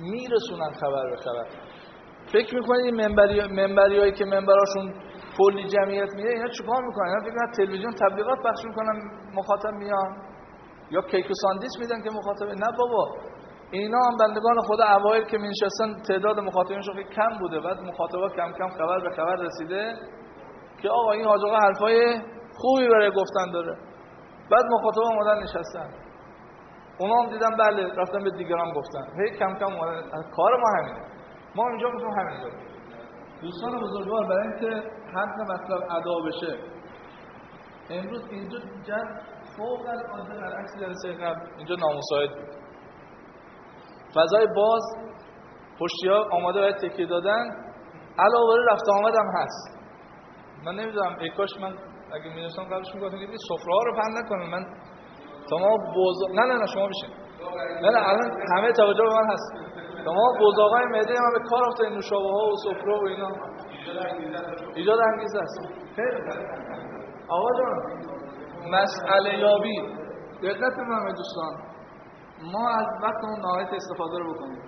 میرسونن خبر به خبر. فکر میکنید این منبریایی که منبراشون کلی جمعیت میده اینا چیکار میکنن؟ اینا فکر میکنن تلویزیون تبلیغات پخش میکنن مخاطب میان یا کیک و ساندویچ میدن که مخاطب. نه بابا، اینا هم بندگان خدا اوایل که می‌نشستن تعداد مخاطبینشون خیلی کم بوده، بعد مخاطبا کم کم خبر به خبر رسیده که آقا این حاج آقا حرفای خوبی برای گفتن داره. بعد مخاطبا اومدن نشستن، اونا هم دیدن بله، رفتن به دیگران گفتن، هی کم کم اومدن. کار ما همینه، ما اینجا میتونیم همینجا. دوستان بزرگوار، برای اینکه حق مطلب ادا بشه امروز اینجا جمع فوق العاده برعکس جلسه قبل اینجا نامساعد بود. فضای باز، پشتی‌ها آماده برای تکیه دادن، علاوه بر رفت آمد هم هست. من نمیدونم ای کاش من اگه می‌دونستم قبلش میگفتم که سفره ها رو پهن نکنم. من تمام نه شما بشین. نه الان همه توجه به من هست. تمام بزاقای معده من به کار افتاد، نوشابه ها و سفره و اینا ایجاد انگیزه است. خیلی آقا جان، مسئله یابی، دقت بفرمایید دوستان، ما از وقتمون نهایت استفاده رو بکنیم.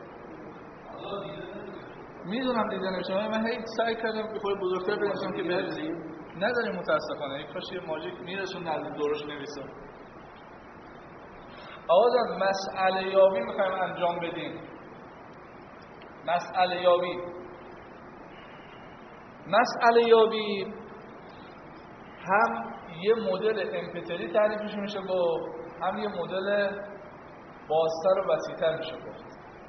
میدونم دیده نمیشه، من هیچ سعی کردم که خود بزرگتر بگم که بهتری نداریم متاسفانه. یک کاش یه ماژیک میرسون از دورش نویسه. آقا جان، مسئله یابی میخوایم انجام بدیم. مسئله یابی هم یه مدل امپتری تعریفش میشه گفت، هم یه مدل بازتر و وسیع‌تر میشه گفت.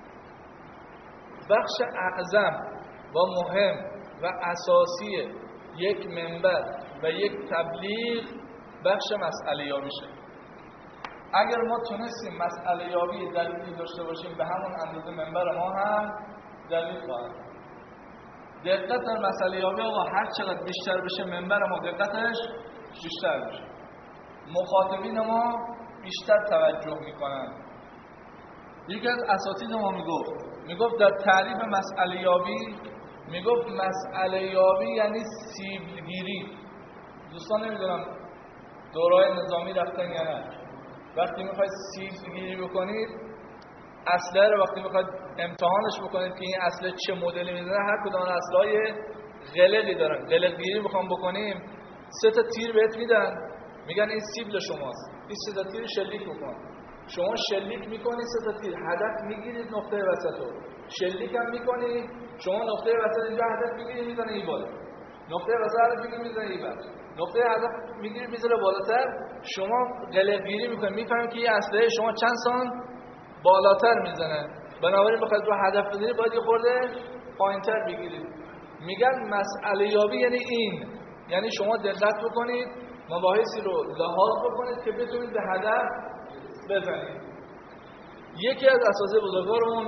بخش اعظم و مهم و اساسی یک منبر و یک تبلیغ بخش مسئله یابی شه. اگر ما تونستیم مسئله یابی دلیلی داشته باشیم به همون اندازه منبر ما هم دلیل خواهد. دقت در مسئله یابی آقا هر چقدر بیشتر بشه منبر ما دقتش بیشتر بشه، مخاطبین ما بیشتر توجه میکنن. یکی از اساتید ما میگفت در تعریف مسئله یابی، میگفت مسئله یابی یعنی سیبگیری. دوستان نمیدونم دوره‌های نظامی رفتن یا نه، وقتی میخواید سیبگیری بکنید اسلحه رو وقتی میخواید امتحانش بکنید که این اسلحه چه مدلی میزنه، هر کدوم از اسلحه‌های قلقی دارن، قلق گیری میخوام بکنیم 3 تا تیر بهت میدن، میگن این سیبل شماست، این 3 تا تیر شلیک بکن. شما شلیک میکنید 3 تا تیر، هدف میگیرید نقطه وسط رو، شلیک هم میکنید، شما نقطه وسط اینجا هدف میگیرید میزنه این بالا، نقطه وسط هدف میگیرید میزنه این بالا، نقطه هدف میگیرید میذاره بالاتر، شما قلق گیری میکنید، میفهمید که این اسلحه شما چند سان بالاتر میزنه، بنابراین بخواید رو هدف بزنید باید یه خورده پایینتر بگیرید. میگن مسئله یابی یعنی این، یعنی شما دقت بکنید، مباحثی رو لحاظ بکنید که بتونید به هدف بزنید. یکی از اساتید بزرگوارمون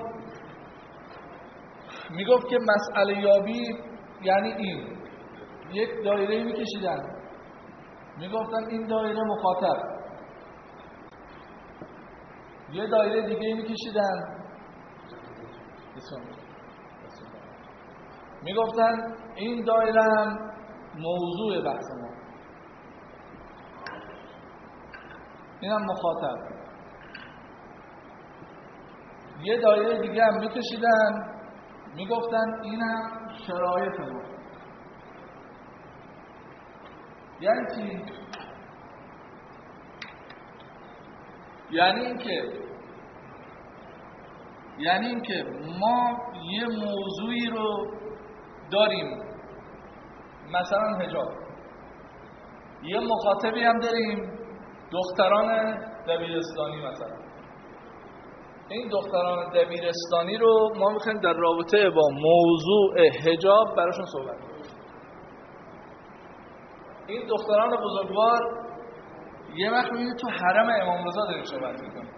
میگفت که مسئله یابی یعنی این، یک دایره میکشیدن، میگفتن این دایره مخاطب، یه دایره دیگه میکشیدن میگفتن این دایره هم موضوع بحث ما، اینم مخاطب، یه دایره دیگه هم میکشیدن میگفتن اینم شرایط ما. یعنی چی؟ یعنی اینکه ما یه موضوعی رو داریم، مثلا حجاب، یه مخاطبی هم داریم دختران دبیرستانی. مثلا این دختران دبیرستانی رو ما میخوایم در رابطه با موضوع حجاب براشون صحبت کنیم. این دختران بزرگوار یه وقت میبینید تو حرم امام رضا داریم صحبت میکنیم،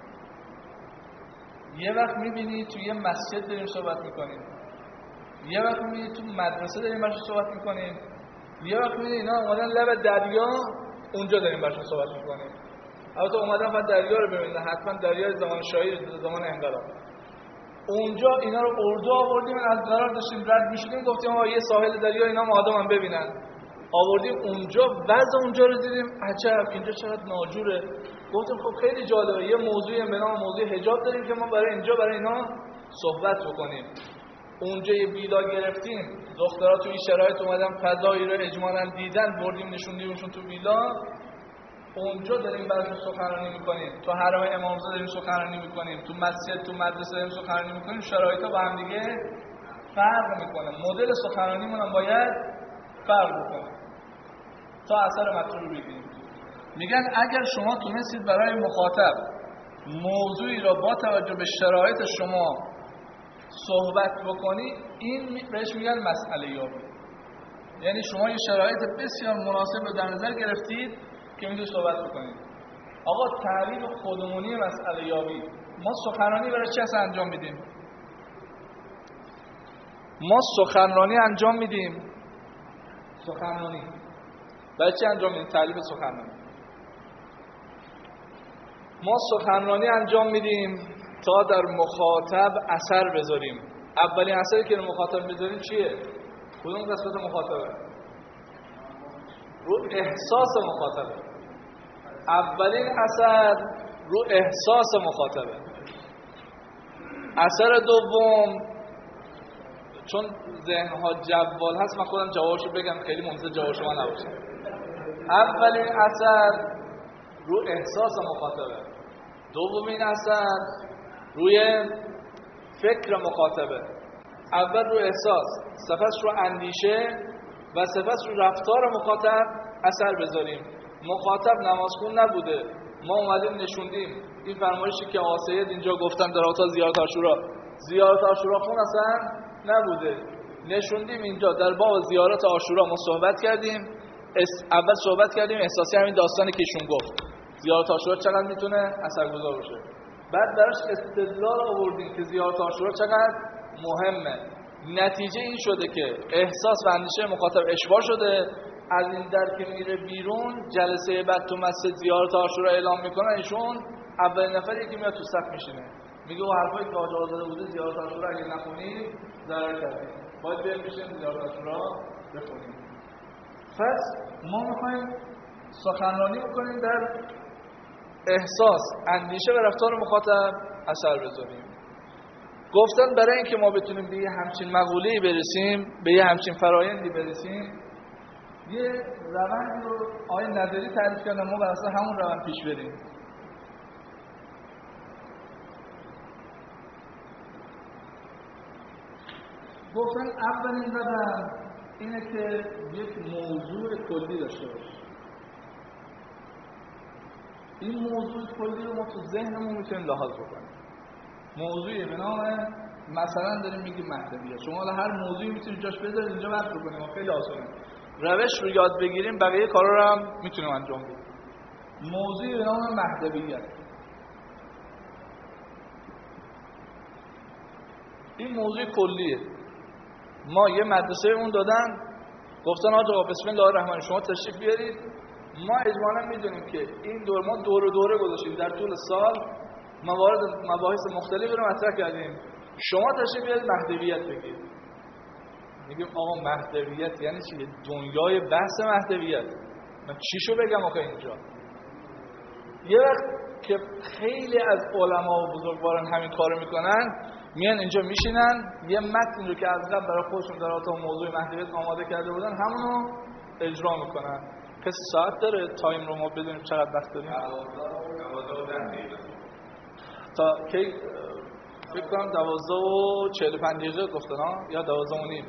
یه وقت میبینید تو یه مسجد داریم صحبت میکنیم، یه وقت میبینید تو مدرسه داریم براشون صحبت میکنیم، یه وقت میبینید اینا اومدن لب دریا اونجا داریم براشون صحبت میکنیم. البته اومدن فقط دریا رو ببینن، حتما دریای زمان شاهی، زمان انقلاب. اونجا اینا رو اردو آوردیم، از قرار داشتیم رد میشدیم گفتیم آقا یه ساحل دریا اینا هم آدم هم ببینن، آوردیم اونجا، وضع اونجا رو دیدیم عجب اینجا چقدر ناجوره. گفتیم خب خیلی جالبه، یه موضوعی به نام موضوع حجاب داریم که ما برای اینجا برای اینا صحبت بکنیم. اونجا یه ویلا گرفتیم، دخترها تو این شرایط اومدن فضایی رو اجمالاً دیدن، بردیم نشوندیمشون تو ویلا، اونجا داریم براشون سخنرانی میکنیم، تو حرم امامزاده داریم سخنرانی میکنیم، تو مسجد تو مدرسه داریم سخنرانی میکنیم، شرایطا با هم دیگه فرق میکنه. مدل سخنرانیمون هم باید فرق بکنه تا اثر مطلوب رو بگیریم. میگن اگر شما تونستید برای مخاطب موضوعی را با توجه به شرایط شما صحبت بکنی، این بهش میگن مسئله یابی. یعنی شما یه شرایط بسیار مناسب رو در نظر گرفتید که میتونید صحبت بکنید. آقا تعریف خودمونی مسئله یابی، ما سخنرانی برای چه اصلا انجام میدیم؟ ما سخنرانی انجام میدیم. سخنرانی برای چه انجام میدیم؟ تعریف سخنرانی. ما سخنرانی انجام میدیم تا در مخاطب اثر بذاریم. اولین اثری که در مخاطب بذاریم چیه؟ کدوم قسمت مخاطبه؟ رو احساس مخاطبه. اولین اثر رو احساس مخاطبه. اثر دوم، چون ذهنها جوال هست من خودم جوابشو بگم، خیلی منتظر جواب شما نباشم. اولین اثر رو احساس مخاطبه. دومین اثر روی فکر مخاطبه. اول رو احساس، سپس رو اندیشه و سپس رو رفتار مخاطب اثر بذاریم. مخاطب نمازخون نبوده، ما اومدیم نشوندیم این فرمایشی که آقا سید اینجا گفتن در رابطه زیارت عاشورا، زیارت عاشورا خون اصلا نبوده. نشوندیم اینجا در باب زیارت عاشورا ما صحبت کردیم. اول صحبت کردیم احساسی همین داستانی که ایشون گفت، زیارت عاشورا چقدر میتونه اثرگذار باشه. بعد براش استدلال آوردیم که زیارت عاشورا چقدر مهمه. نتیجه این شده که احساس و اندیشه مخاطب اشباع شده. از این در که میره بیرون، جلسه بعد تو مسجد زیارت عاشورا اعلام میکنن، ایشون اولین نفری که میاد تو صف میشینه، میگه اون حرفایی که حاج آزاده بوده زیارت عاشورا اگه نخونید ضرر کردید، باید بیایم بشیم زیارت عاشورا بخونیم. پس ما میخوایم سخنرانی بکنیم در احساس، اندیشه و رفتار مخاطب اثر بذاریم. گفتن برای اینکه ما بتونیم به یه همچین مقوله‌ای برسیم، به یه همچین فرایندی برسیم، یه روند رو آقای نظری تعریف کردن، ما بر اساس همون روند پیش بریم. گفتن اولین قدم اینه که یک موضوع کلی داشته باشیم. این موضوع کلی رو ما تو ذهنمون میتونیم لحاظ بکنیم. موضوعی به نام مثلا داریم میگیم مهدویت. شما حالا هر موضوعی میتونید جاش بذارید اینجا بحث بکنیم، خیلی آسونه. روش رو یاد بگیریم بقیه کارا رو هم میتونیم انجام بدیم. موضوعی به نام مهدویت. این موضوع کلیه. ما یه مدرسه اون دادن، گفتن آقا بسم الله الرحمن الرحیم شما تشریف بیارید. ما اجمالا میدونیم که این دور ما دوره گذاشتیم در طول سال، مباحث مختلفی رو مطرح کردیم. شما تشریف بیارید مهدویت بگید. میگیم آقا مهدویت یعنی چی؟ دنیای بحث مهدویت من چیشو بگم آقا اینجا؟ یه وقت که خیلی از علما و بزرگواران همین کارو میکنن، میان اینجا میشینن یه متن رو که از قبل برای خودشون در رابطه با موضوع مهدویت آماده کرده بودن همونو اجرا میکنن. کسی ساعت داره تایم رو ما بدونیم چقدر وقت داریم؟ 12 تا کی؟ فکر کنم 12:45 دقیقه گفتن ها، یا 12:30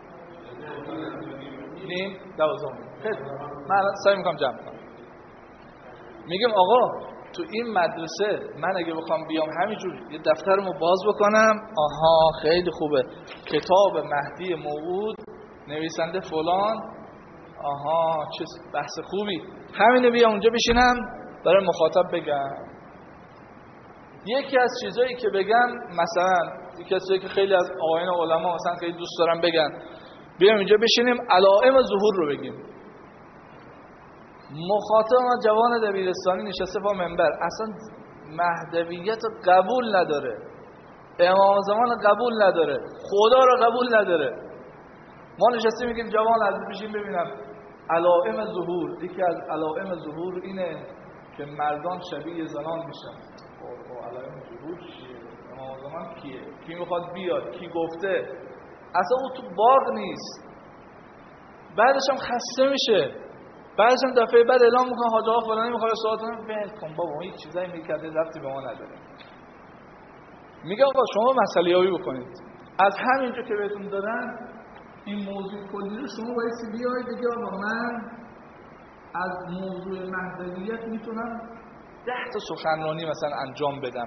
نیم 12:30. خیلی من الان سعی میکنم جمع کنم. میگم آقا تو این مدرسه من اگه بخوام بیام همینجور یه دفترمو باز بکنم، آها خیلی خوبه، کتاب مهدی موعود نویسنده فلان، آها چه بحث خوبی، همینو بیام اونجا بشینم برای مخاطب بگم. یکی از چیزایی که بگم، مثلا یکی از چیزایی که خیلی از آقایان علما مثلا خیلی دوست دارن بگن، بیام اینجا بشینیم علائم ظهور رو بگیم. مخاطب ما جوان دبیرستانی نشسته با منبر، اصلا مهدویت قبول نداره، امام زمان قبول نداره، خدا رو قبول نداره. ما نشستیم میگیم جوان از بشین ببینم علائم ظهور. یکی از علائم ظهور اینه که مردان شبیه زنان میشن. علائم ظهور چیه؟ امام زمان کیه، کی میخواد بیاد، کی گفته، اصلا او تو باغ نیست. بعدش هم خسته میشه، بعدش هم دفعه بعد اعلام میکنه حاج آقا فلانی میخواد سوالتون ول کن بابا، اون هیچ چیزایی میکرده ربطی به ما نداره. میگه آقا شما مسئله یابی بکنید، از همینجا که بهتون دادن این موضوع کلی رو شما باید بیاید بگید آقا من از موضوع مهدویت میتونم 10 تا سخنرانی مثلا انجام بدم.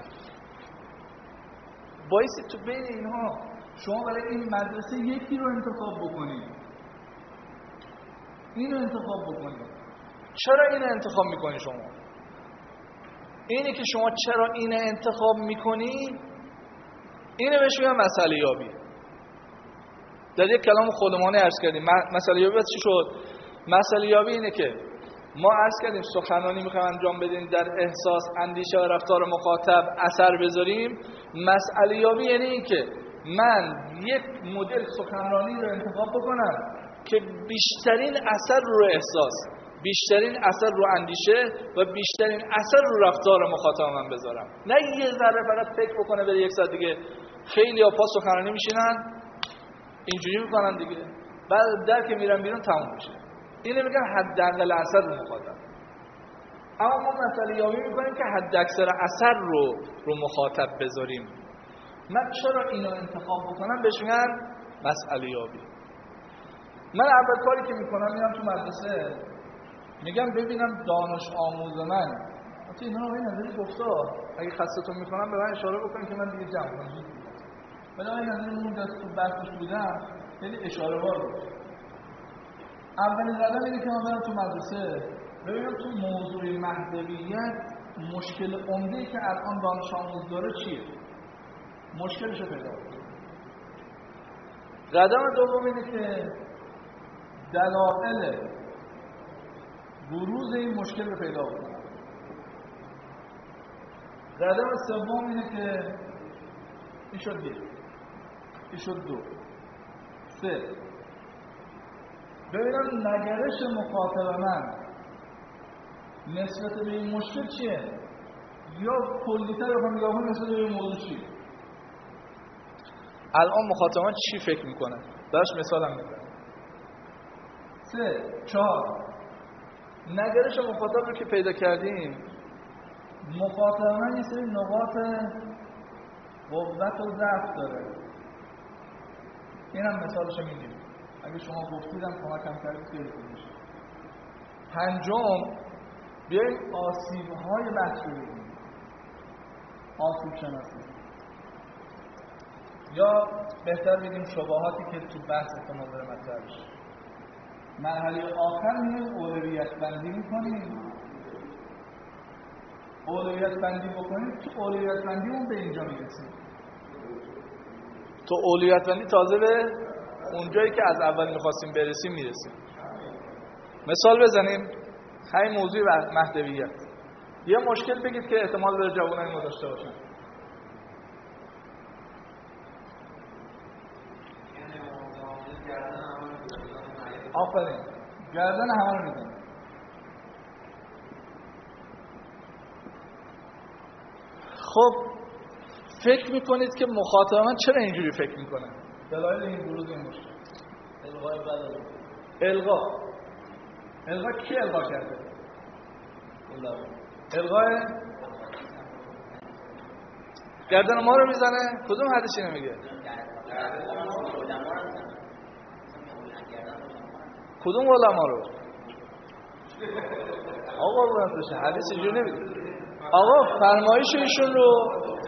بایستی تو بین اینها شما برای این مدرسه یکی رو انتخاب بکنید، اینو انتخاب بکنید. چرا اینو انتخاب میکنی شما؟ اینی که شما چرا اینو انتخاب میکنی اینو بهش میگن مسئله یابی. در یک کلام خودمانه عرض کردیم مسئله یابی چی شد؟ مسئله یابی اینه که ما عرض کردیم سخنرانی میخوایم انجام بدیم، در احساس، اندیشه و رفتار مخاطب اثر بذاریم. مسئله یابی یعنی این که من یک مدل سخنرانی رو انتخاب بکنم که بیشترین اثر رو احساس، بیشترین اثر رو اندیشه و بیشترین اثر رو رفتار مخاطب من بذارم. نه یه ذره فقط فکر بکنه بره یک ساعت دیگه. خیلی ها پا سخنرانی میشینن اینجوری میکنن دیگه، بعد در که میرن بیرون تموم میشه. اینو میگن حداقل اثر رو مخاطب. اما ما مسئله یابی میکنیم که حد اکثر اثر رو مخاطب بذاریم. من چرا اینو انتخاب بکنم بهش میگن مسئله یابی. من اول کاری که میکنم میرم تو مدرسه میگم ببینم دانش آموز من تو اینا رو نظری گفته، اگه خستتون میکنم به من اشاره بکنید که من دیگه جمع کنم. ولی این نظری اون دست تو بحثش بودم خیلی اشاره بار بود. اولین قدم اینه که من برم تو مدرسه ببینم تو موضوع مهدویت مشکل عمده‌ای که الان دانش آموز داره چیه، مشکلش رو پیدا کنم. قدم دوم اینه که دلایل بروز این مشکل رو پیدا کنم. قدم سوم اینه که این شد یک، این شد دو، سه، ببینم نگرش مخاطب من نسبت به این مشکل چیه، یا کلی‌تر رو نگاه کنم نسبت به این موضوع چیه. الان مخاطب من چی فکر میکنه، براش مثالم میزنم. 3 4 نگرش مخاطب رو که پیدا کردیم، مخاطب من یه سری نقاط قوت و ضعف داره. اینم مثالش رو میگیم، اگه شما گفتیدم کمکم کردید خیلی خوب میشه. پنجم بیاییم آسیب‌های بحث رو بگیم، آسیب شناسی، یا بهتر بگیم شباهاتی که تو بحث احتمال داره مطرح بشه. مرحله آخر میگیم اولویت بندی میکنیم. اولویت بندی بکنیم، تو اولویت بندیمون به اینجا میرسیم. تو اولویت بندی تازه به اونجایی که از اول میخواستیم برسیم میرسیم. مثال بزنیم، همین موضوع مهدویت. یه مشکل بگید که احتمال داره جوانای ما داشته باشن. آفرین، گردن همه رو میزنه. خب فکر میکنید که مخاطب من چرا اینجوری فکر میکنه؟ دلایل این بروز این مشکل. الغا کی الغا کرده؟ الغای گردن ما رو میزنه. کدوم حدیثی نمیگه؟ کدوم علما رو؟ آقا براتشه حدیث اینجوری نمیگه. آقا فرمایش ایشون رو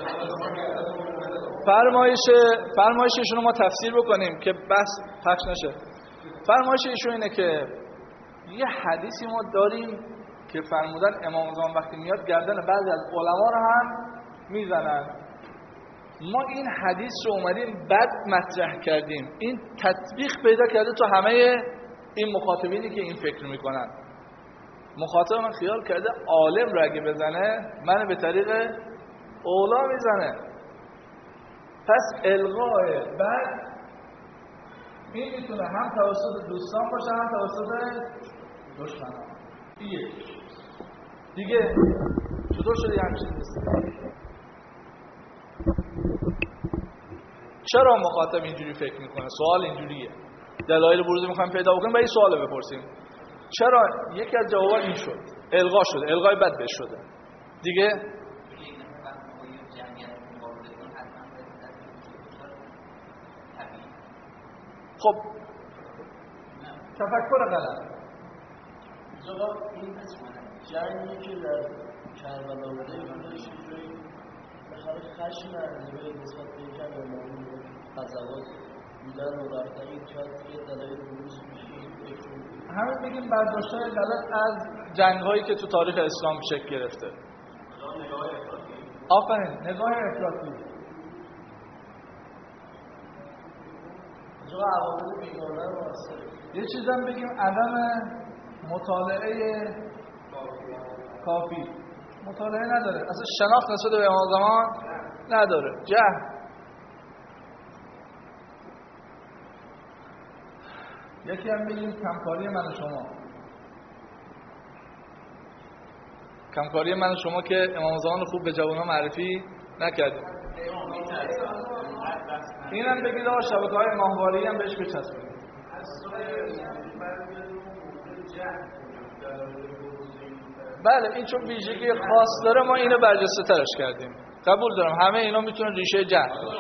فرمایش ایشون رو ما تفسیر بکنیم که بس پخش نشه. فرمایش ایشون اینه که یه حدیثی ما داریم که فرمودن امام زمان وقتی میاد گردن بعضی از علما رو هم میزنن. ما این حدیث رو اومدیم بد مطرح کردیم، این تطبیق پیدا کرده تو همه این مخاطبینی که این فکر میکنن. مخاطب من خیال کرده عالم رو اگه بزنه من به طریق اولا میزنه. پس الغای بعد این میتونه هم توسط دوستان باشه هم توسط دشمنان. یک دیگه چطور شده همچین نیست؟ چرا مخاطب اینجوری فکر میکنه؟ سوال اینجوریه. دلایل بروز میخوایم پیدا بکنیم و این سوالو بپرسیم. چرا؟ یکی از جوابا این شد. الغا شده، الغای بد بهش شده. دیگه خب تفکر غلط. جواب این جنگی که در کربلا بوده بودش بخاطر خشم ارزوی نسبت به اینکه امامی قضاوت بودن و رفتن این چند یه دلایل بروز میشه. همین بگیم برداشت‌های غلط از جنگ‌هایی که تو تاریخ اسلام شکل گرفته. آفرین، نگاه افراطی. جواب عوامل بیگانه واسه یه چیزم بگیم عدم مطالعه کافی. مطالعه نداره، اصلا شناخت نسبت به امام زمان نداره. جهل. یکی هم بگیم کمکاری من و شما. کمکاری من و شما که امام زمان خوب به جوانان معرفی نکردیم. این هم بگید آقا شبکه‌های ماهواره‌ای هم بهش بچسبونید. بله این چون ویژگی خاص داره ما اینو برجسته ترش کردیم. قبول دارم همه اینا میتونه ریشه جهل باشه.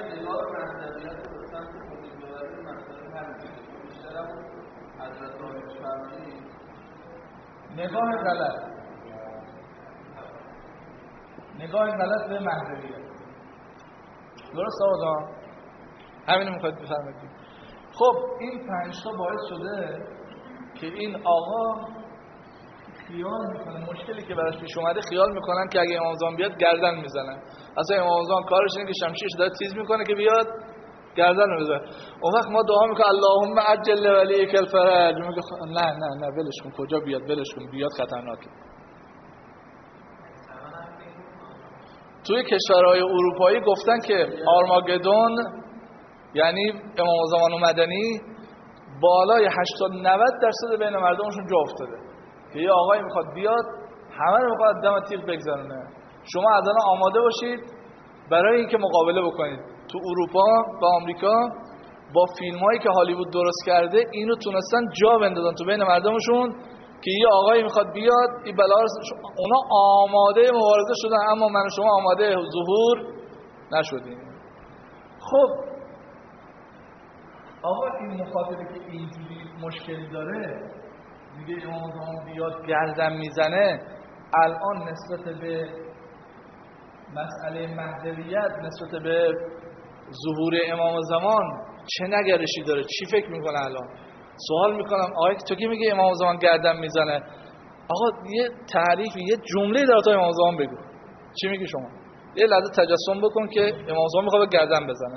نگاه غلط. نگاه غلط به مهدویت. درست آقا؟ همینو میخواید بفرمایید. خب این 5 تا باعث شده که این آقا خیال میکنه مشکلی که براش پیش اومده، خیال میکنن که اگه امام زمان بیاد گردن میزنن. اصلا امام زمان کارش اینه که شمشیرش داره تیز میکنه که بیاد گردن رو بزنه. اون وقت ما دعا میکنیم اللهم عجل ولیک الفرج. میگه نه ولش کن، کجا بیاد؟ ولش کن، بیاد خطرناکه. توی کشورهای اروپایی گفتن که آرماگدون یعنی امام زمان و مدنی بالای 80-90% بین مردمشون جا افتاده که یه آقایی میخواد بیاد همه رو میخواد دم تیغ بگذرونه. شما از الان آماده باشید برای اینکه مقابله بکنید. تو اروپا و آمریکا با فیلمایی که هالیوود درست کرده اینو تونستن جا بندازن تو بین مردمشون که یه آقایی میخواد بیاد این بلا رو. اونا آماده مبارزه شدن اما من و شما آماده ظهور نشدیم. خب آقا این مخاطبی که اینجوری مشکلی داره میگه امام زمان بیاد گردن میزنه، الان نسبت به مسئله مهدویت، نسبت به ظهور امام زمان چه نگرشی داره؟ چی فکر میکنه الان؟ سوال میکنم آقا تو که میگه امام زمان گردن میزنه، آقا یه تعریف یه جمله در تا امام زمان بگو. چی میگی شما؟ یه لحظه تجسم بکن که امام زمان میخواد گردن بزنه.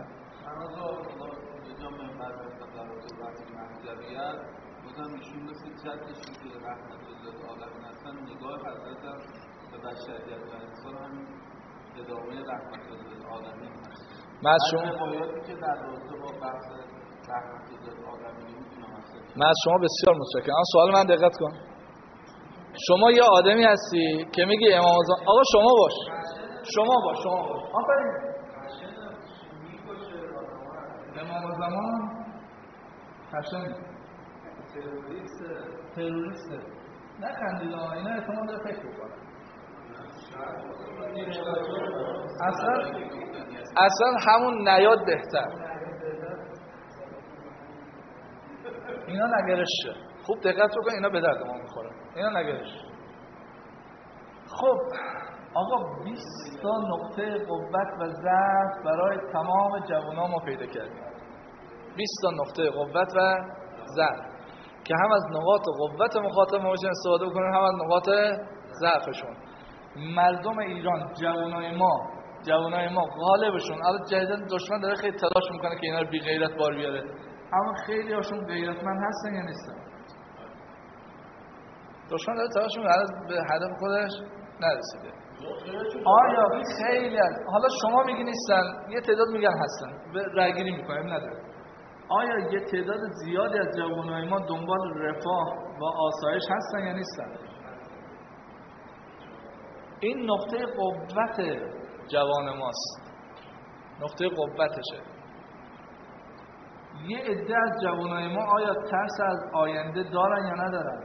من از شما بسیار متشکرم. سوال من دقت کن. شما یه آدمی هستی که میگی امام زمان، آقا شما باش آفرین. امام زمان خشن تروریسته. نخندید آقا، اینا احتمال داره فکر بکنن. اصلا همون نیاد بهتر. اینا نگرشه. خوب دقت بکن، اینا به درد ما میخوره. اینا نگرش. خب آقا 20 تا نقطه قوت و ضعف برای تمام جوانان ما پیدا کردیم. 20 تا نقطه قوت و ضعف که هم از نقاط قوت مخاطب ما باشن استفاده بکنیم، هم از نقاط ضعفشون. مردم ایران، جوانای ما غالبشون الان جدیدن دشمن داره خیلی تلاش میکنه که اینا رو بی غیرت بار بیاره، اما خیلی هاشون غیرتمند هستن یا نیستن؟ دشمن داره تلاش میکنه به هدف خودش نرسیده. آیا خیلی حالا شما میگی نیستن، یه تعداد میگن هستن، به رأیگیری میکنیم نداره. آیا یه تعداد زیادی از جوانای ما دنبال رفاه و آسایش هستن یا نیستن؟ این نقطه قوت جوان ماست، نقطه قوتشه. یه عده از جوانای ما آیا ترس از آینده دارن یا ندارن؟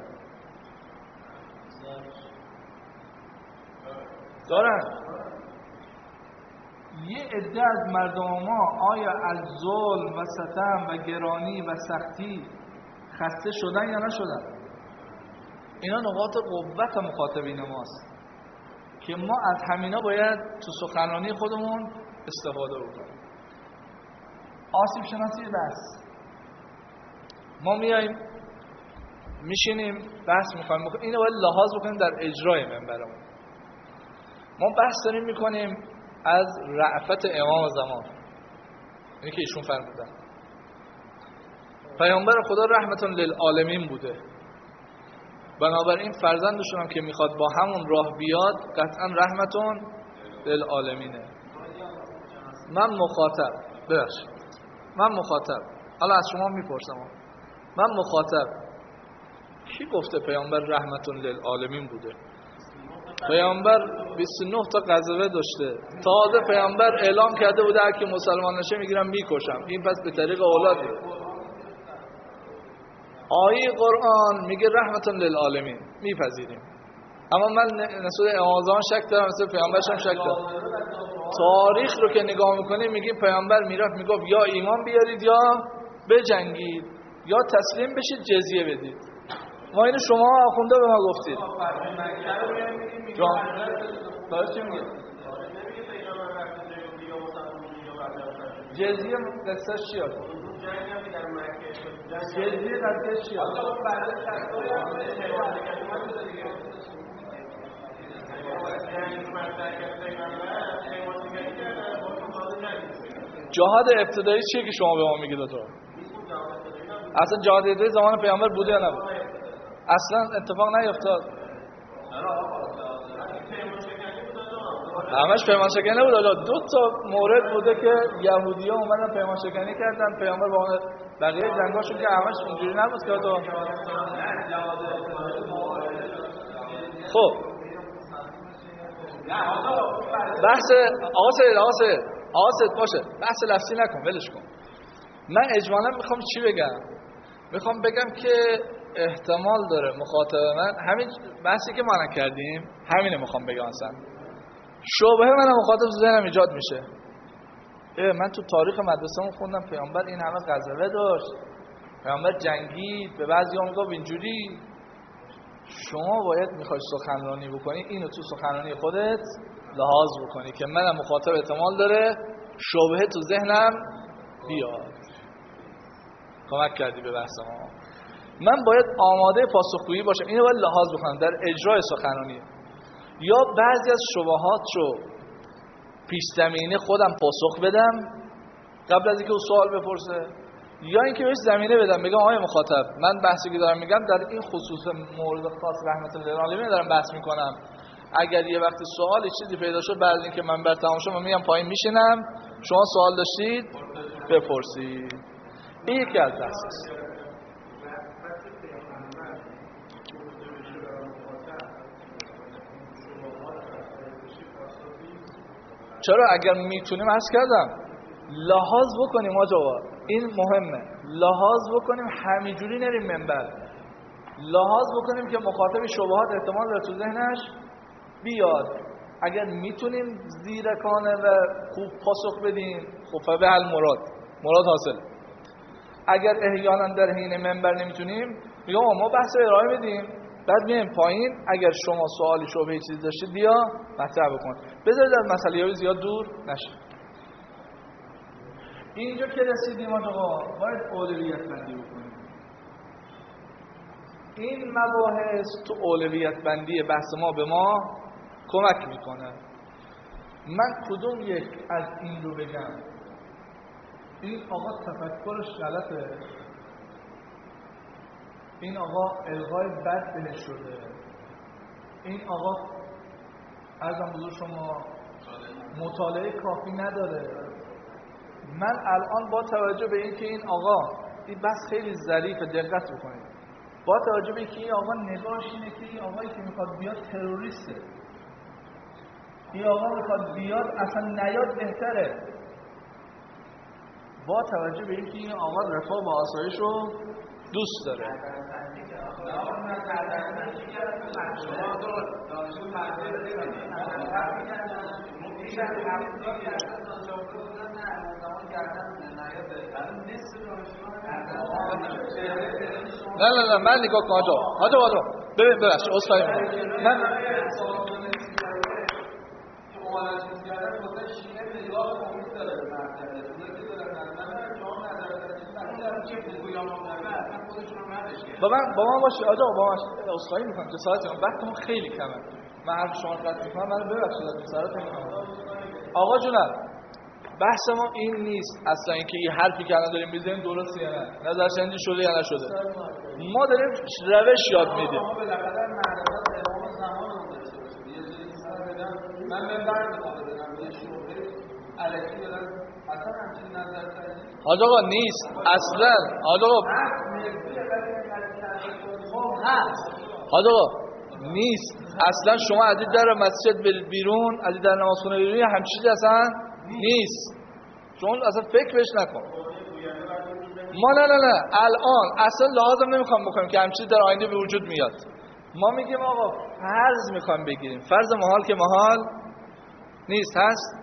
دارن. یه عده از مردم ما آیا از ظلم و ستم و گرانی و سختی خسته شدن یا نشدن؟ اینا نقاط قوت مخاطبین ماست که ما از همینا باید تو سخنرانی خودمون استفاده بکنیم. آسیب شناسی بحث. ما میایم میشینیم بحث میکنیم، اینو باید لحاظ بکنیم در اجرای منبرمون. ما بحث داریم میکنیم از رأفت امام زمان، اینی که ایشون فرمودن پیامبر خدا رحمت للعالمین بوده، بنابراین فرزندشون هم که میخواد با همون راه بیاد قطعا رحمت للعالمینه. من مخاطب حالا از شما میپرسم، من مخاطب کی گفته پیامبر رحمت للعالمین بوده؟ پیامبر 29 تا غزوه داشته، تازه پیامبر اعلام کرده بوده هر کی مسلمان نشه میگیرم میکشم. این پس به طریق اولاده. آیه قرآن میگه رحمت للعالمین، میپذیریم، اما من نسبت امام زمان شک دارم، نسبت پیامبرش هم شک دارم. تاریخ رو که نگاه میکنیم میگیم پیامبر میرفت میگفت یا ایمان بیارید یا بجنگید یا تسلیم بشید جزیه بدید. ما اینو شما آخونده به ما گفتید. داره چی میگه؟ جزیه قصه چیه؟ جزیه قصه چیه؟ جهاد ابتدایی چیه که شما به ما میگید تو؟ اصلا جهاد ابتدایی زمان پیامبر بوده یا نبود؟ اصلا اتفاق نیفتاد. همش پیمان شکنی نبود. دو تا مورد بوده که یهودی‌ها اومدن پیمان شکنی کردن، پیامبر با بقیه جنگاشون که همش اونجوری نبود که تو. خب بحث آسد باشه، بحث لفظی نکن، ولش کن. من اجمالا میخوام چی بگم؟ میخوام بگم که احتمال داره مخاطب من همین بحثی که ما الان کردیم همینه میخوام بگم. اصلا شبهه من مخاطب ذهنم ایجاد میشه. من تو تاریخ مدرسه‌مون خوندم پیامبر این همه غزوه داشت، پیامبر جنگید، به بعضی‌ها میگفت اینجوری. شما باید میخوای سخنرانی بکنی اینو تو سخنرانی خودت لحاظ بکنی که منم مخاطب احتمال داره شبهه تو ذهنم بیاد. کمک کردی به بحث ما. من باید آماده پاسخگویی باشم، اینو باید لحاظ بکنم در اجرای سخنرانی. یا بعضی از شبهات رو پیش زمینه خودم پاسخ بدم قبل از اینکه او سوال بپرسه، یا اینکه بهش زمینه بدم بگم آقای مخاطب من بحثی که دارم میگم در این خصوص مورد خاص رحمت للعالمین دارم بحث میکنم. اگر یه وقت سوالی چیزی پیدا شد بعد از اینکه منبر تمام شد من میگم پایین میشینم، شما سوال داشتید بپرسید. این یکی از بحثاست. چرا اگر میتونیم عرض کردم لحاظ بکنیم آجا، این مهمه، لحاظ بکنیم، همینجوری نریم منبر، لحاظ بکنیم که مخاطب شبهات احتمال داره تو ذهنش بیاد. اگر میتونیم زیرکانه و خوب پاسخ بدیم خب به مراد حاصل. اگر احیانا در حین منبر نمیتونیم میگم ما بحث رو ارائه بدیم، بعد میایم پایین، اگر شما سوالی شبهه چیزی داشتید بیا مطرح بکن، بذارید از مسئله زیاد دور نشه. اینجا که رسیدیم آقا باید اولویت بندی بکنیم. این مباحث تو اولویت بندی بحث ما به ما کمک میکنه. من کدوم یک از این رو بگم؟ این آقا تفکرش غلطه، این آقا الغای بد بهش شده، این آقا عرضم حضور شما مطالعه کافی نداره. من الان با توجه به این که این آقا این بس خیلی ظریفه، دقت بکنید، با توجه به این که این آقا نگاهش اینه که این آقایی که میخواد بیاد تروریسته، این آقا میخواد بیاد اصلا نیاد بهتره، با توجه به اینکه این آقا رفاه و آسایش رو دوست داره. نه من نگاه کن آجا ببین ببخش اصفایی من با من باشی آجا با من اصفایی میکنم جسارتون وقتمون خیلی کمه. من حرف شما قطع میکنم منو ببخشید جسارتون میکنم. آقا جونم بحث ما این نیست اصلا اینکه یه حرفی که الان داریم میزنیم درسته یا نه نظرسنجی شده یا نشده. ما داریم روش یاد میدیم. من منبر می‌خوام یه شعبه الکی بدم اصلا همچین نظرسنجی حاج آقا نیست اصلا. حاج آقا حاج آقا نیست اصلا. شما از این در مسجد برید بیرون، از این در نمازخونه بیرون، همچین چیزی اصلا نیست. شما اصلا فکر بهش نکن. ما نه الان اصلا لازم نمیخوام بکنیم که همچین در آینده به وجود میاد. ما میگیم آقا فرض میخوام بگیریم، فرض محال که محال نیست. هست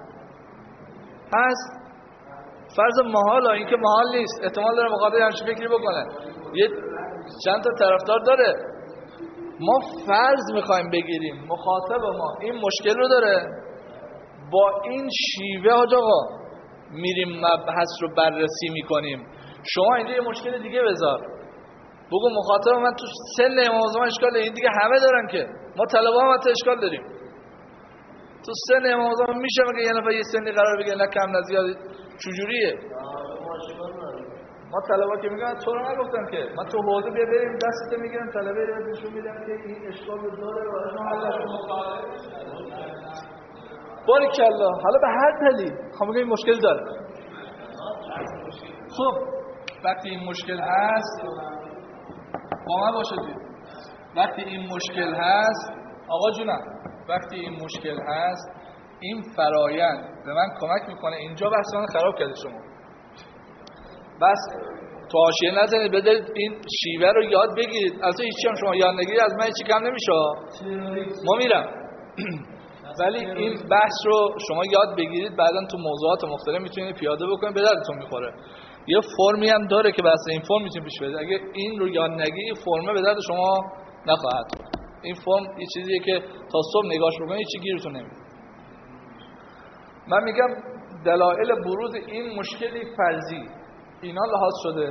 فرض محال این که محال نیست، احتمال داره مخاطب همچین فکری بکنه، یه چند تا طرفدار داره. ما فرض میخوایم بگیریم مخاطب ما این مشکل رو داره، با این شیوه حاج آقا میریم مبحث رو بررسی میکنیم. شما اینجا یه مشکل دیگه بذار، بگو مخاطب من تو سن امام زمان اشکال داره، این دیگه همه دارن که ما طلبه هم حتی اشکال داریم. تو سن امام زمان میشه مگه یه نفر یه سنی قرار بگه نه کم نه زیاد؟ چجوریه؟ ما طلبه که میگن تو رو نگفتم که من تو حوزه بیا بریم دستت میگیرم طلبه رو نشون میدم که این اشکال داره و شما حلش باریکالله. حالا به هر دلیل خب این مشکل داره. خب وقتی این مشکل هست با من باشید، وقتی این مشکل هست آقا جونم، وقتی این مشکل هست این فرایند به من کمک میکنه. اینجا بحث من خراب کرده شما، بس تو حاشیه نزنید، بذارید این شیوه رو یاد بگیرید. اصلا هیچی هم شما یاد نگیرید از من هیچی کم نمیشه. ما میرم ولی این بحث رو شما یاد بگیرید، بعداً تو موضوعات مختلف میتونید پیاده بکنید، به دردتون میخوره. یه فرمی هم داره که بحث این فرم میتونید پیش برید. اگه این رو یاد نگیرید فرمه به درد شما نخواهد. این فرم یه چیزیه که تا صبح نگاش بکنید هیچی گیرتون نمیاد. من میگم دلایل بروز این مشکلی فرضی اینا لحاظ شده.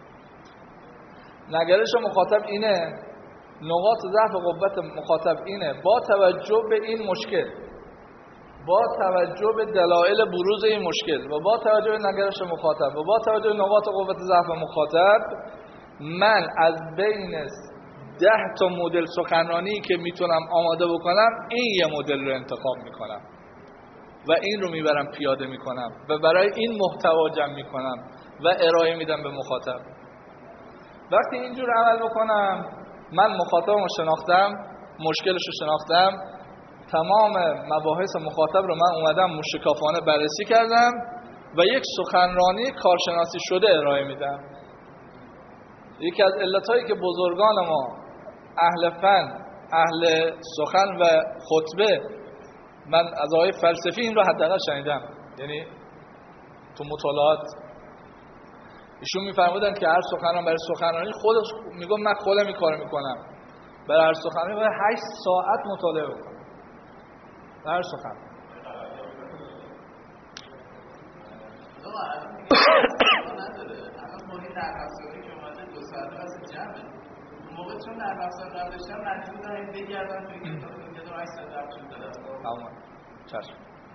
نگرش مخاطب اینه، نقاط ضعف و قوت مخاطب اینه. با توجه به این مشکل، با توجه به دلایل بروز این مشکل و با توجه به نگرش مخاطب و با توجه به نقاط قوت ضعف مخاطب، من از بین 10 تا مدل سخنرانی که میتونم آماده بکنم این یه مدل رو انتخاب میکنم و این رو میبرم پیاده میکنم و برای این محتوا جمع میکنم و ارائه میدم به مخاطب. وقتی اینجور عمل بکنم من مخاطبم رو شناختم، مشکلش رو شناختم، تمام مباحث مخاطب رو من اومدم مشکافانه بررسی کردم و یک سخنرانی کارشناسی شده ارائه میدم. یکی از علتایی که بزرگان ما اهل فن، اهل سخن و خطبه، من از آقای فلسفی این رو حداقل شنیدم، یعنی تو مطالعات ایشون میفرمودن که هر سخنران برای سخنرانی خودش میگم من خودم این کارو میکنم، برای هر سخنرانی باید 8 ساعت مطالعه بکنم هر سخن. موقع چون در افسار قبل داشتم مجبور دارم بگردم توی کتاب که دو 8 ساعت رفت شد دادم. تمام. چشم.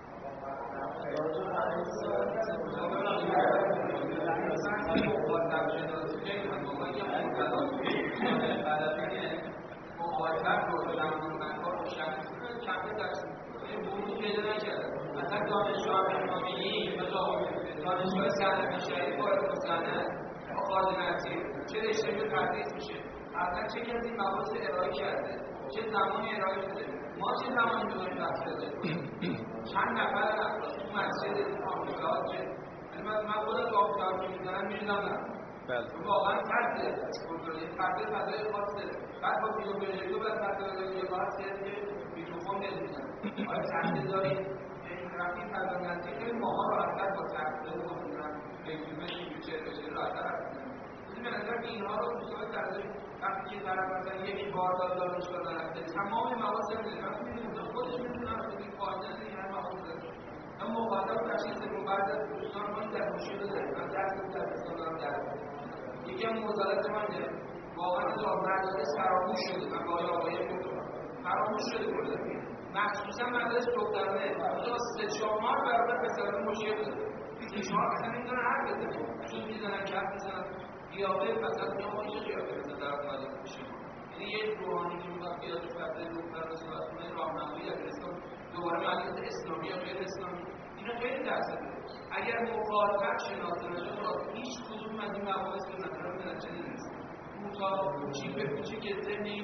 مثلا دانشگاه امامی دانشگاه سرد شهری وارد مستند آغاز نرسید چه رشته تدریس میشه، اصلا چه کسی مباحث ارائه کرده، چه زمانی ارائه شده، ما چه زمانی می‌دونیم تفسیر چند نفر افراد تو مسجد آمریکا چه من خودم تو شاید که میزنن میریزم نه بله واقعا فرده فضای خاصه بعد با ویدیو پروژکتور باید فضای هست که میکروفون میزنن آیا تحصیل دارید این رفتی فضا نزدیک کنید ماها راحت‌تر با تحصیل و مثلا اکیومنت فیوچر بشه راحت‌تر هستن به نظر که اینها رو دوستان ترداری وقتی که طرف مثلا یک باردار دانشگاه نرفته تمام مواد وقتی میدونه خودش میدونه این فاضل این هر مواد داره اما مخاطب تشخیص رو بعد از دوستان ما در مشکل داره من در دوستان دارم در یکی از موضوعات منه واقعا مدارس فراموش شده من با آقای فراموش شده برده مخصوصا مدارس دخترانه تا 3-4 ماه برابر پسران مشکل داره پیشنهاد اصلا نمیدونن حرف بزنن چون میزنن کف میزنن قیافه فساد میام میشه قیافه مثلا در مدارس میشه یعنی یه روحانی که میخواد بیاد تو فضای دختر و صحبت‌های راهنمایی از اسلام دوباره مدارس اسلامی یا غیر اسلامی اینا خیلی درصد داره اگر مخاطب شناخته بشه هیچ کدوم از این مباحث به نظر من نتیجه نمیرسه کوتاه کوچیک به کوچیک ذهنی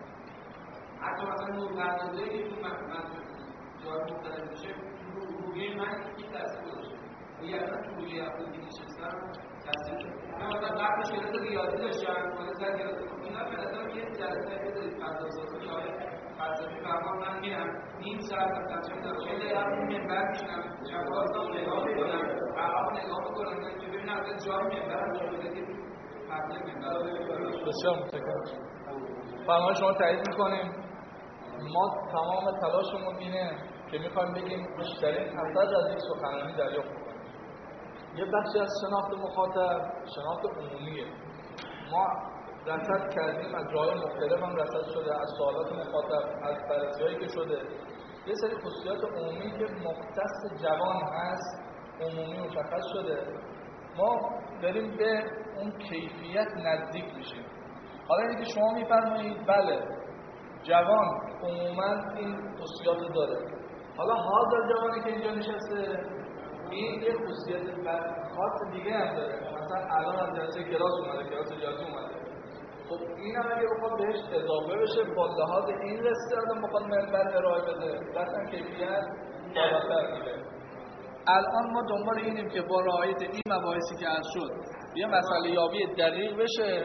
حتی مثلا نورپردازی که تو جای مختلف میشه روحیه من این تاثیر گذاشته و یعنی تو روحیه افرادی که نشستن تاثیر شده من مثلا قبلش کلاس ریاضی داشتم کلاس ریاضی اینا به نظر یه جلسه بذارید فضاسازی که آقای فلسفی فرمان من میرم نیم ساعت مثلا چند دقیقه اون منبر میشنم شب‌ها نگاه میکنم عقب نگاه میکنم که ببینم از جای منبرم شده که فضای منبر بسیار متشکرم فرمان شما تایید میکنیم ما تمام تلاشمون اینه که میخوایم بگیم بیشترین اثر از این سخنرانی دریافت کنیم یه بخشی از شناخت مخاطب شناخت عمومیه ما رصد کردیم از جای مختلف هم رصد شده از سوالات مخاطب از بررسی‌هایی که شده یه سری خصوصیات عمومی که مختص جوان هست عمومی مشخص شده ما داریم به اون کیفیت نزدیک میشیم حالا اینکه شما میفرمایید بله جوان عموما این خصوصیات داره حالا حاضر جوانی که اینجا نشسته این یه خصوصیت خاص دیگه هم داره مثلا الان از جلسه کلاس اومده کلاس ریاضی اومده خب این هم اگه بخواد بهش اضافه بشه با لحاظ این رسته آدم بخواد منبر ارائه بده قطعا کیفیت بالاتر میره الان ما دنبال اینیم که با رعایت این مباحثی که عرض شد یه مسئله یابی دقیق بشه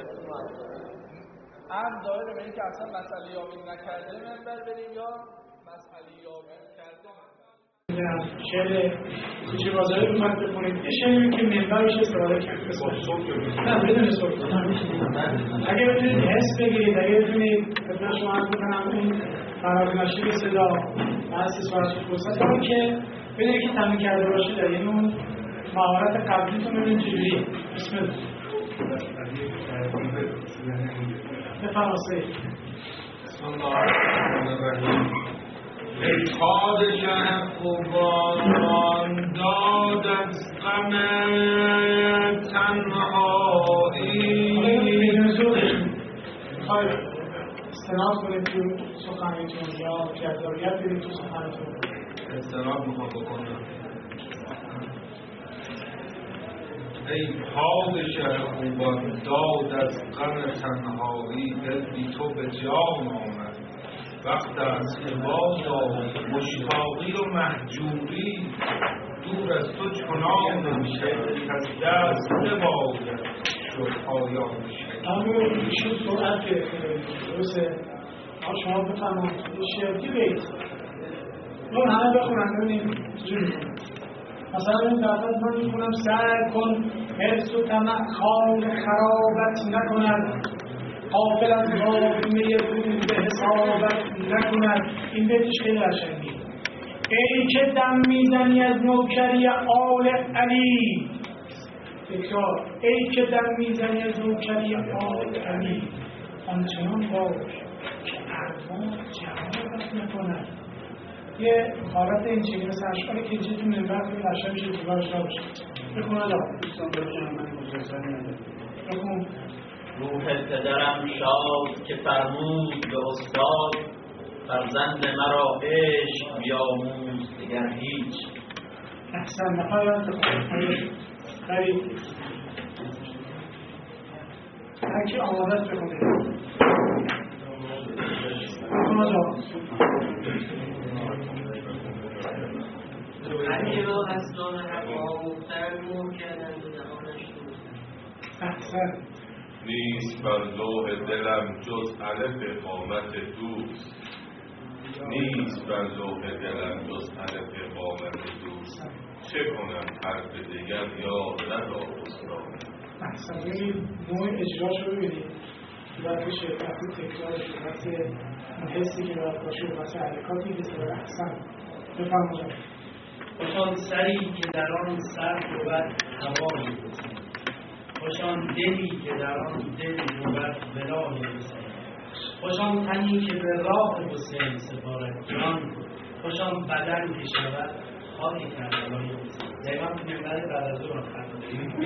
هم داره به این که اصلا مسئله یابی نکرده منبر بریم یا مسئله یابی کرده شعر کوچه بازاری رو مد بکنید یه شعری که منبرش استفاده کرد نه بدون صوت اگه بتونید حس بگیرید اگه بتونید خدمت شما عرض بکنم این فراز نشیب صدا بحث سوالات فرصت رو که بدونید که تمرین کرده باشید در این اون مهارت قبلیتون ببینید چجوریه بسم الله بفرمایید بسم الله الرحمن الرحیم ای پادشه خوبان داد از غم تنهایی میخوای استناد کنید تو سخنیتون یا جذابیت بدید تو سخنیتون استناد میخوام بکنم ای پادشه خوبان داد از غم تنهایی دل بی تو به جان آمد وقت است که بازآیی مشتاقی و مهجوری دور از تو چنان میشه از دست نباید شد پایان میشه اما ایشون سرعت درسته شما بفرمایید شعری بیت اون همه بخونن ببینیم چجوری میکنن مثلا این دفعات من میخونم سعی کن حرص و طمع خال خرابت نکند غافل از واقعه روز حسابت نکند این بیتش خیلی قشنگه ای که دم میزنی از نوکری آل علی تکرار ای که دم میزنی از نوکری آل علی آنچنان باش که ارباب جوابت نکند یه حالت این چیزی مثل اشعاری که جیتون منبر خیلی قشنگ میشه دیوارش نباشه بخون ادا دوستان باشم من مجلسانی ندارم بخون روح پدرم شاد که فرمود به استاد فرزند مرا عشق بیاموز دیگر هیچ احسن نهایت بخون خیلی هرکی آمادت بخونه بخون ادا هرکی را از دان حق آموختن نور کردند و دهانش نیست بر لوح دلم جز الف قامت دوست، نیست بر لوح دلم جز الف قامت دوست، چه کنم حرف دیگر یاد ندار استاد. احسن. ببینید نوع اجراش رو ببینید، وقتی شرکتی تکرارش وقتی اون حسی که باید باشه وقتی حرکاتی که سر احسن بفرمایید. خوشان سری که در آن سر بود هوای حسین، خوشان دلی که در آن دل بود ولای حسین، خوشان تنی که به راه حسین سپارد جان، خوشان بدن که شود خاک کربلای حسین. دقیقا منبر بعد از اون خرده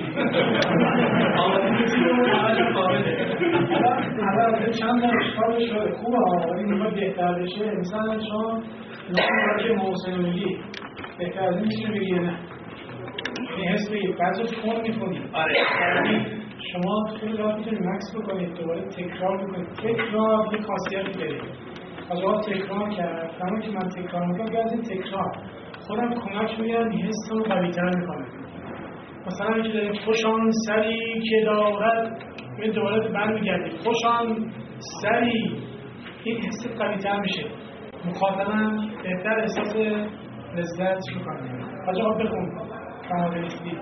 اول چند بار اشکال شده خوبه ولی میخواد بهتر بشه. مثلا شما نوعی که محسن میگی بهتر از این میشه بگی نه، این حس بگید بعضی فون میکنید. شما خیلی راحت میتونید مکس بکنید، دوباره تکرار بکنید. تکرار یک خاصیتی داره. از وقت تکرار کرد همون که من تکرار میکنم از این تکرار خودم کمک میگم حس رو قوی‌تر میکنم. مثلا اینکه داریم خوشان سری که دارد، این دوباره برمیگردید خوشان سری، این حس قوی‌تر میشه، مخاطبم بهتر احساس لذت میکنه. از آب بخون کاملیستی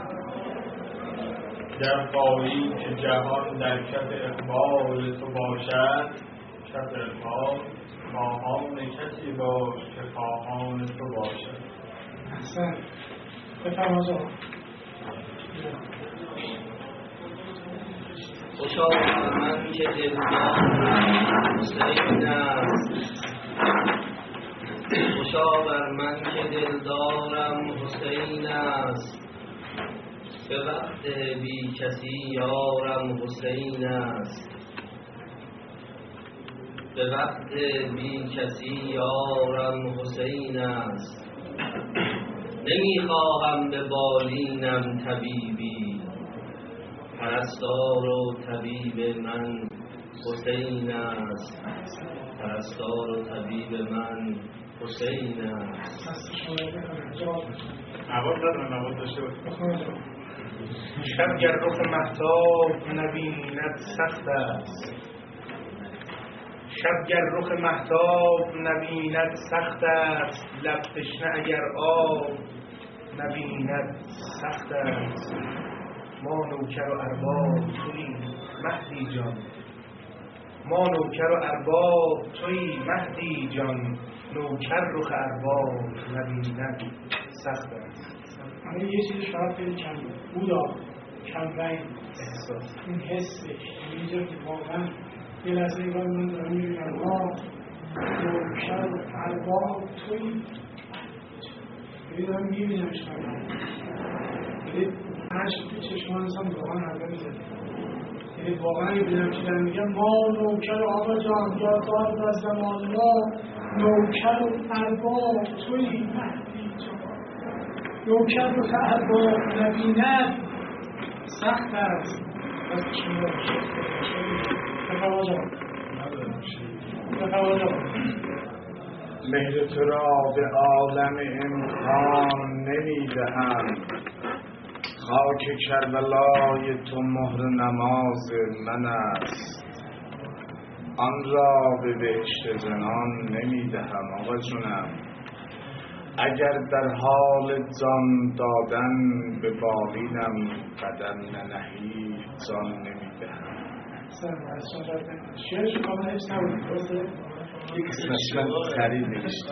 در خواهی که جهان در کف اقبال تو باشد، کف اقبال خواهان کسی باش که خواهان تو باشد. احسن. بفرمایید. خوشا بر من که دلدارم حسین است، خوشا بر من که دلدارم حسین است، به وقت بی کسی یارم حسین است، به وقت بی کسی یارم حسین است، نمیخواهم به بالینم طبیبی، پرستار و طبیب من حسین است، پرستار و طبیب من حسین است. نواد دادم، نواد داشته باید. شب گر رخ مهتاب نبیند سخت است، شب گر رخ مهتاب نبیند سخت است، لب تشنه اگر آب نبیند سخت است. ما نوکر و ارباب تویی مهدی جان، ما نوکر و ارباب تویی مهدی جان، نوکر رخ ارباب نبیند سخت است. اما یه چیزی شاید خیلی کم بودا کم رنگ احساس این حسش اینجا که واقعا یه لحظه ایگاه من دارم میبینم نوکر و ارباب تویی دارم میبینم شما عشق تو چشمان انسان واقعا حرکه میزنه. یعنی واقعا میبینم که دارم میگم ما نوکر آقا جان یا دار و زمان ما نوکر و ارباب تویی مهدی جان، نوکر و ارباب نبیند سخت است. از شما بفرمایید. مهر تو را به عالم امکان نمیدهم، خاک کربلای تو مهر نماز من است، آن را به بهشت زنان نمیدهم. آقا جونم اگر در حال جان دادن به بالینم قدم ننهی جان نمیدهم. شعرش کاملا حفظ نبود درسته؟ یک قسمت خرید نوشت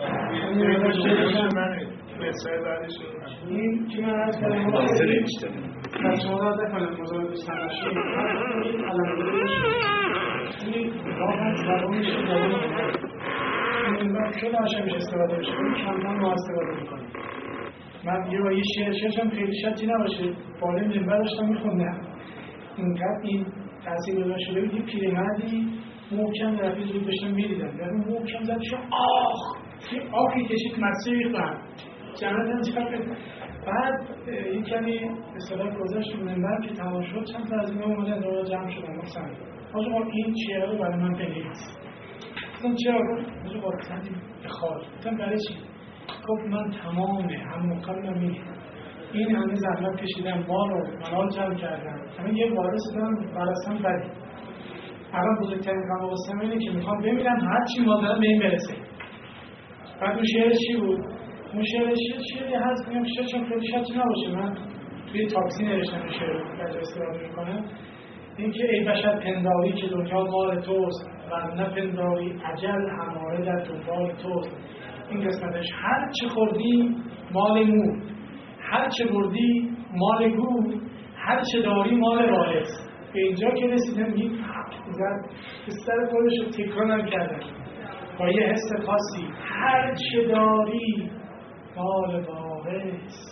این که من عرض کردم خلاصه نوشته از شما را نکنم مزارد سرمشی این علمداری این راحت زبانش زبان این وقت خیلی عشقش استفاده میشه این کمتر ما استفاده میکنیم. من یه شعرشم خیلی شدی نباشه بالا منبر داشتم میخوندم اینقدر این تاثیر گذاشته شده بود. یه پیرمردی محکم رفیع زود داشتم میدیدم در اون محکم زد شد آخ یه آخی کشید مدسه ریختم جمعت هم چقدر. بعد یک کمی اصطلاح گذاشت منبر که تمام شد چند تا از اینا اومدن دور جمع شدن مثلا آجا با این شعر رو برای من بنویس. گفتم چرا؟ آجا با سندی بخواد. گفتم برای چی؟ گفت من تمام هم مقامم اینه این همه زحمت کشیدن، مال و منال جمع کردن، همه یه وارث دارن برستان بدی. الان بزرگترین غم قصه اینه که میخوام بمیرم هر چی مادرم به این برسه. بعد اون شعر چی بود؟ اون شعری هست، میگم شعر چون خیلی شاید نباشه، من توی تاکسی نوشتم این شعر رو در جا استفاده میکنم. این که ای بشر پنداری که دنیا مال توست و نپنداری اجل هماره در دنبال توست. این قسمتش هر چه خوردی مال مو، هر چه بردی مال گو، هر چه داری مال وارث. به اینجا که رسیدم میگه بستر خودش رو تکرار نکردن با یه حس خاصی، هر چه داری مال وارث،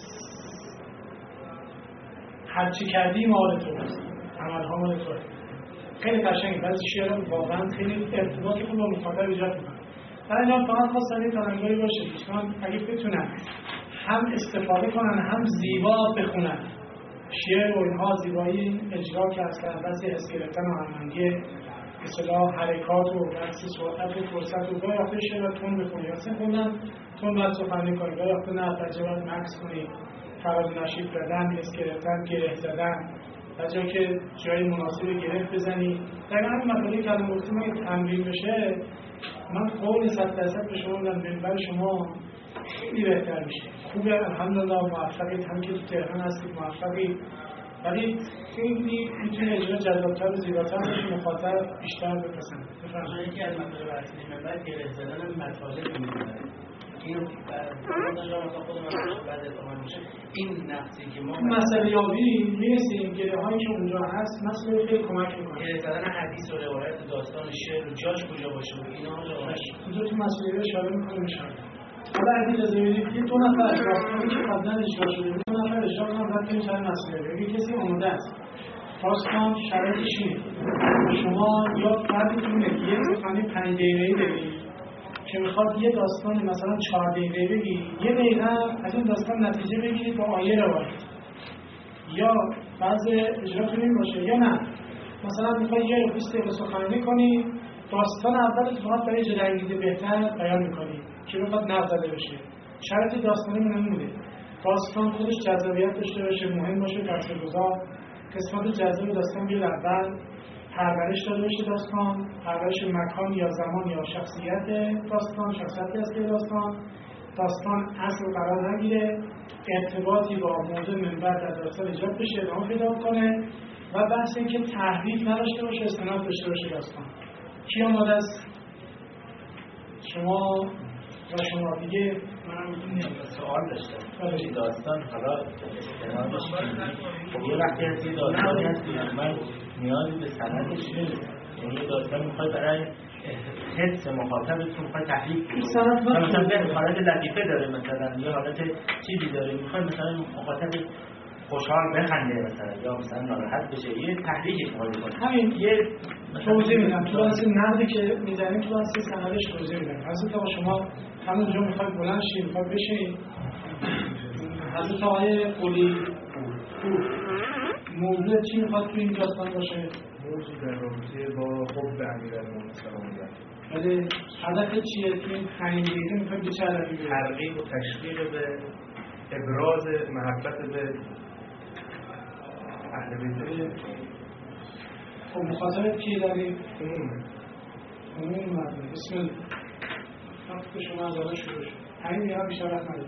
هر چه کردی مال توست، عملها مال توست. خیلی قشنگه. بعضی شعرها واقعا خیلی ارتباطی خوب با مخاطب ایجاد میکنه. در اینجا فقط خواستم یه ترنگاری باشه دوستان اگه بتونن هم استفاده کنن هم زیبا بخونن شعر و اینها، زیبایی اجرا که اصلا بحث حس گرفتن و هماهنگی اصطلاح حرکات و بحث سرعت و فرصت و گاهی وقتا شعر تون بخونی اصلا خوندن تون باید سخنرانی کنی، گاهی وقتا نه بچه باید مکس کنی، فراز و نشیب زدن، حس گرفتن، گره زدن، در جایی که جای مناسب گره بزنی. در همین مطالعه که الان گفتیم اگه تمرین بشه من قول 100% به شما میدم منبر شما خیلی بهتر میشه. خوبه الحمدلله موفقید، هم که تو تهران هستید موفقید، ولی خیلی میتونه اجرا جذاب‌تر و زیباتر بشه، مخاطب بیشتر بپسنده. بفرمایید. یکی از مطالب اصلی منبر گره زدن مطالب می‌کنه. این این نقصی که ما مسئله یابی میرسیم گره هایی که اونجا هست مسئله خیلی کمک میکنه. گره زدن حدیث و روایت داستان شعر و جاش کجا باشه و اینا اونجا تو مسئله اشاره میکنه میشه. حالا اگه لازمه دو نفر داستانی که قبلا اجرا شده دو نفر اجرا کنن بعد این چند مسئله اگه کسی آماده است داستان شرایطش اینه شما یا فردتونه یه سخنی 5 دقیقه‌ای بگید که میخواد یه داستان مثلا 4 دقیقه بگی، یه دقیقه از این داستان نتیجه بگیرید با آیه روایت، یا بعض اجرا کنیم باشه یا نه مثلا میخواد یه 20 دقیقه سخنرانی کنی داستان اولش فقط برای جلوگیری بهتر بیان میکنی که بخواد نقد زده بشه. شرط داستانی نمیده، داستان خودش جذابیت داشته باشه، مهم باشه، تاثیرگذار، قسمت جذاب داستان بیاد اول، پرورش داده باشه داستان، پرورش مکان یا زمان یا شخصیت داستان، شخصیت اصلی داستان اصل قرار نگیره، ارتباطی با موضوع منبر در داستان ایجاد بشه، ادامه پیدا کنه و بحث این که تحریف نداشته باشه، استناد داشته باشه داستان. کی آماده است؟ شما و شما دیگه. منم میتونم سوال داشتم. این داستان حالا استنادش خب یه وقتی هست یه داستانی هست من نیازی به سندش نیست، یعنی یه داستان میخواد برای حس مخاطبتون میخواد تحریف کنه، مثلا حالت لطیفه داره مثلا یا حالت چیزی داره میخواد مثلا مخاطب خوشحال بخنده مثلا یا مثلا ناراحت بشه، یه تحریکی میخواد کنه. همین یه توضیح میدم تو واسه نقدی که میزنیم تو واسه سندش توضیح میدم. حضرت آقا شما همونجا میخواد بلند شید، میخواد بشین. حضرت آقای قلی موضوع چی میخواد تو این داستان باشه؟ موضوع در رابطه با حب امیرالمومنین سلام الله علیه. ولی هدف چیه تو این 5 دقیقه میخواد به چه هدفی برسه؟ ترغیب و تشویق به ابراز محبت به اهل بیت. خب مخاطبت کی داری؟ عموم مردم. بسم الله. وقت شما از آن شروع شد. 5 دقیقه بیشتر وقت نداریم.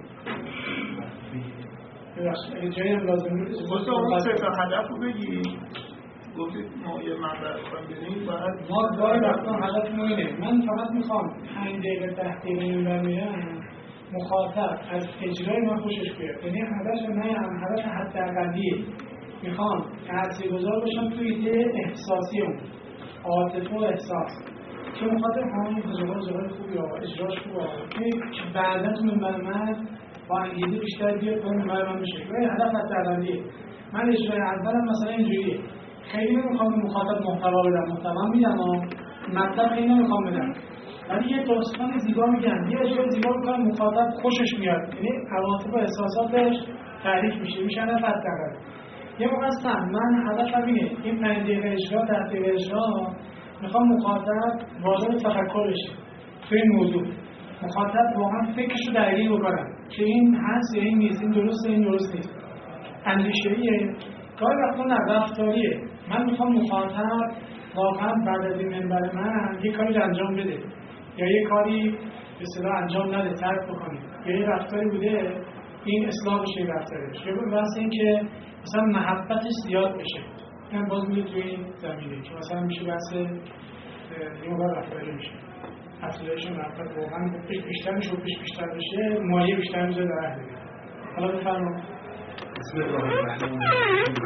ببخشید اگه جایی هم لازم نیست گفتم اون 3 تا هدف رو بگی. گفتید ما یه منبع کنیم بریم باید ما گاهی وقتا هدفمون اینه. من فقط میخوام 5 دقیقه 10 دقیقه منبر میرم مخاطب از اجرای من خوشش بیاد. یعنی هدف نه هم هدف حداقلیه. میخوام تاثیرگذار باشم توی ایده احساسی اون عاطفه و احساس که مخاطب همین تجربه خوبی آقا اجراش خوبه که بعدا تو من با انگیزه بیشتر بیاد کنم من بشه. این هدف حداقلیه. من اجرای اولم مثلا اینجوریه، خیلی نمیخوام مخاطب محتوا بدم، محتوا میدم مطلب خیلی نمیخوام بدم، ولی یه داستان زیبا میگم، یه اجرای زیبا میکنم مخاطب خوشش میاد، یعنی عواطف و احساساتش تعریف میشه هدف حداقل. یه موقع هستم من هدفم اینه این 5 دقیقه اجرا 10 دقیقه اجرا میخوام مخاطب وارد تفکر بشه توی این موضوع، مخاطب واقعا فکرشو درگیر بکنم که این هست یا این نیست، این درسته این درست نیست. اندیشه‌ایه، گاهی وقتا نه رفتاریه. من میخوام مخاطب واقعا بعد از این منبر من یه کاری رو انجام بده یا یه کاری به اصطلاح انجام نده، ترک بکنه، یا یه رفتاری بوده این اصلاح بشه این رفتارش، یا واسه این که مثلا محبتش زیاد بشه. این باز میره توی این زمینه که مثلا میشه بحث یه موقع رفتاری میشه افزایش محبت، واقعا بیشتر میشه و بیشتر بشه مایه بیشتر میشه در اهل. حالا بفرمایید. بسم الله الرحمن الرحیم.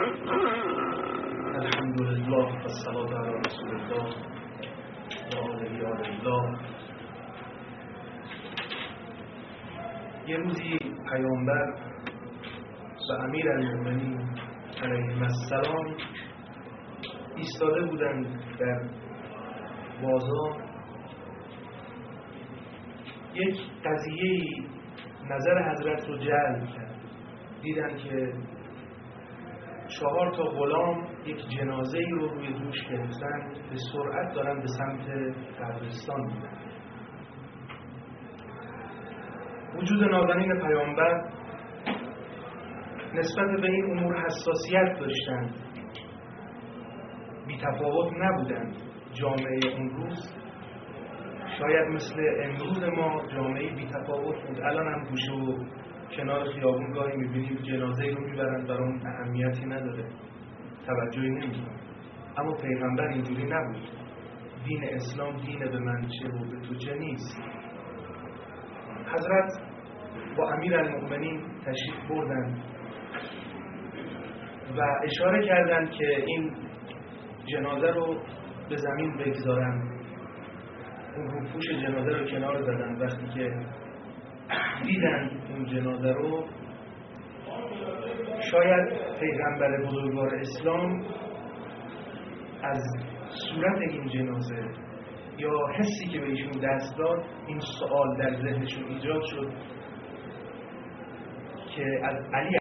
الحمد لله والصلاة علی رسول الله و آله الله. یه روزی پیامبر و امیرالمؤمنین علیهم السلام ایستاده بودند در بازار. یک قضیه‌ای نظر حضرت رو جلب کرد. دیدن که 4 تا غلام یک جنازه‌ای رو روی دوش گرفتن، به سرعت دارن به سمت قبرستان میرن. وجود نازنین پیامبر نسبت به این امور حساسیت داشتند، بی تفاوت نبودند. جامعه اون روز شاید مثل امروز ما جامعه بی تفاوت بود. الان هم گوشه و کنار خیابون گاهی میبینیم جنازه رو میبرند، برای اهمیتی نداره، توجهی نمیکنه. اما پیغمبر اینجوری نبود. دین اسلام دین به من چه و به تو چه نیست. حضرت با امیرالمؤمنین تشریف بردند و اشاره کردند که این جنازه رو به زمین بگذارند. اون روپوش جنازه رو کنار زدن. وقتی که دیدن اون جنازه رو، شاید پیغمبر بزرگوار اسلام از صورت این جنازه یا حسی که به ایشون دست داد، این سوال در ذهنشون ایجاد شد که از علی